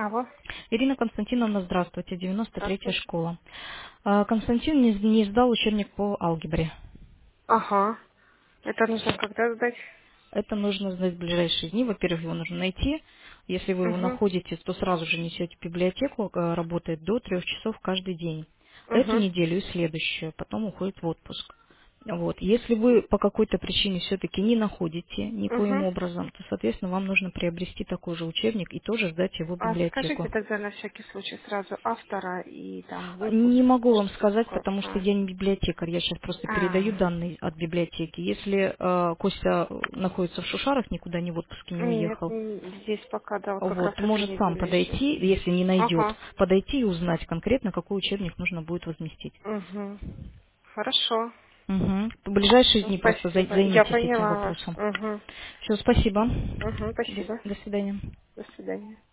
Алло, Ирина Константиновна, здравствуйте, 93-я здравствуйте. школа. Константин не сдал учебник по алгебре. Ага. Это нужно когда сдать? Это нужно знать в ближайшие дни. Во-первых, его нужно найти. Если вы его Угу. находите, то сразу же несете в библиотеку. Работает до 3 часов каждый день. Эту Угу. неделю и следующую. Потом уходит в отпуск. Вот. Если вы по какой-то причине все-таки не находите никоим Угу. образом, то, соответственно, вам нужно приобрести такой же учебник и тоже сдать его в А скажите библиотеку. тогда на всякий случай сразу автора и там выпуск, Не могу вам что сказать, такое. потому что я не библиотекарь, я сейчас просто передаю А, данные от библиотеки. Если Костя находится в Шушарах, никуда не в отпуске не нет, уехал, здесь пока, да, вот как раз вот, эту может сам неделю еще. подойти, если не найдет, Ага. подойти и узнать конкретно, какой учебник нужно будет возместить. Угу. Хорошо. Угу. В ближайшие дни просто Спасибо. Я займитесь этим поняла вас. вопросом. Угу. Все, спасибо. Угу, До спасибо. до свидания. До свидания.